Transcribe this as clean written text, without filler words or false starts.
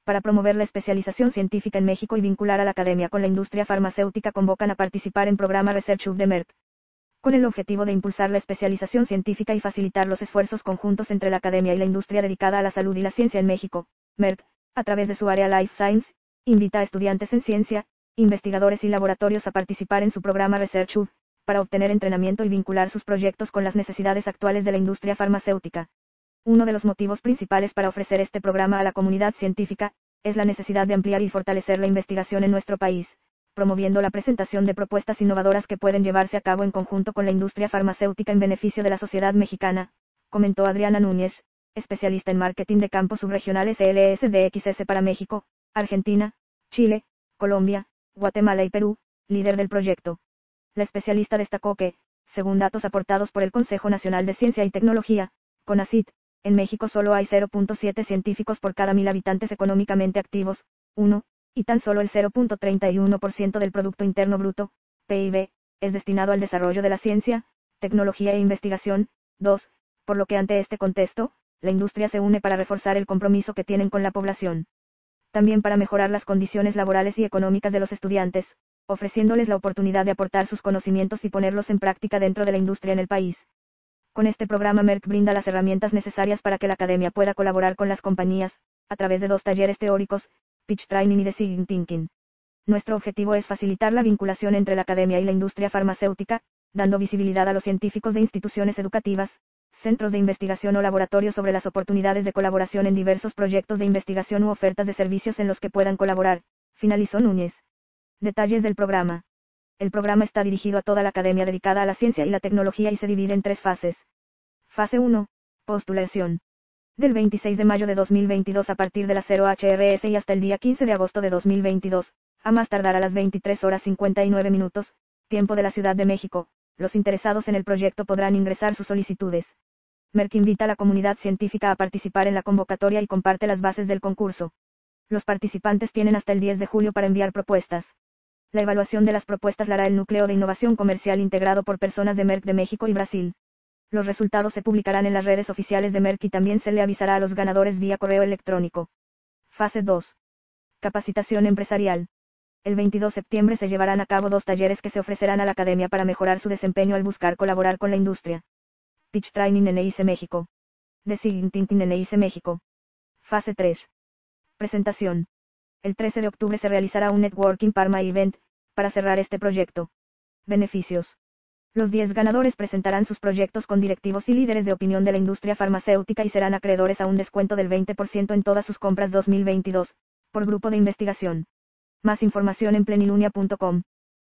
Para promover la especialización científica en México y vincular a la academia con la industria farmacéutica, convocan a participar en programa Research Hub de Merck, con el objetivo de impulsar la especialización científica y facilitar los esfuerzos conjuntos entre la academia y la industria dedicada a la salud y la ciencia en México. Merck, a través de su área Life Science, invita a estudiantes en ciencia, investigadores y laboratorios a participar en su programa Research Hub, para obtener entrenamiento y vincular sus proyectos con las necesidades actuales de la industria farmacéutica. Uno de los motivos principales para ofrecer este programa a la comunidad científica, es la necesidad de ampliar y fortalecer la investigación en nuestro país, promoviendo la presentación de propuestas innovadoras que pueden llevarse a cabo en conjunto con la industria farmacéutica en beneficio de la sociedad mexicana, comentó Adriana Núñez, especialista en marketing de campos subregionales LSDXS para México, Argentina, Chile, Colombia, Guatemala y Perú, líder del proyecto. La especialista destacó que, según datos aportados por el Consejo Nacional de Ciencia y Tecnología, CONACYT, en México solo hay 0.7 científicos por cada 1000 habitantes económicamente activos, 1, y tan solo el 0.31% del Producto Interno Bruto, PIB, es destinado al desarrollo de la ciencia, tecnología e investigación, 2, por lo que ante este contexto, la industria se une para reforzar el compromiso que tienen con la población. También para mejorar las condiciones laborales y económicas de los estudiantes, ofreciéndoles la oportunidad de aportar sus conocimientos y ponerlos en práctica dentro de la industria en el país. Con este programa Merck brinda las herramientas necesarias para que la academia pueda colaborar con las compañías, a través de 2 talleres teóricos, Pitch Training y Design Thinking. Nuestro objetivo es facilitar la vinculación entre la academia y la industria farmacéutica, dando visibilidad a los científicos de instituciones educativas, centros de investigación o laboratorios sobre las oportunidades de colaboración en diversos proyectos de investigación u ofertas de servicios en los que puedan colaborar, finalizó Núñez. Detalles del programa. El programa está dirigido a toda la academia dedicada a la ciencia y la tecnología y se divide en 3 fases. Fase 1. Postulación. Del 26 de mayo de 2022 a partir de las 0 HRS y hasta el día 15 de agosto de 2022, a más tardar a las 23 horas 59 minutos, tiempo de la Ciudad de México, los interesados en el proyecto podrán ingresar sus solicitudes. Merck invita a la comunidad científica a participar en la convocatoria y comparte las bases del concurso. Los participantes tienen hasta el 10 de julio para enviar propuestas. La evaluación de las propuestas la hará el Núcleo de Innovación Comercial integrado por personas de Merck de México y Brasil. Los resultados se publicarán en las redes oficiales de Merck y también se le avisará a los ganadores vía correo electrónico. Fase 2. Capacitación empresarial. El 22 de septiembre se llevarán a cabo 2 talleres que se ofrecerán a la academia para mejorar su desempeño al buscar colaborar con la industria. Pitch Training en EIC México. Design Thinking en EIC México. Fase 3. Presentación. El 13 de octubre se realizará un Networking Pharma Event, para cerrar este proyecto. Beneficios. Los 10 ganadores presentarán sus proyectos con directivos y líderes de opinión de la industria farmacéutica y serán acreedores a un descuento del 20% en todas sus compras 2022, por grupo de investigación. Más información en plenilunia.com.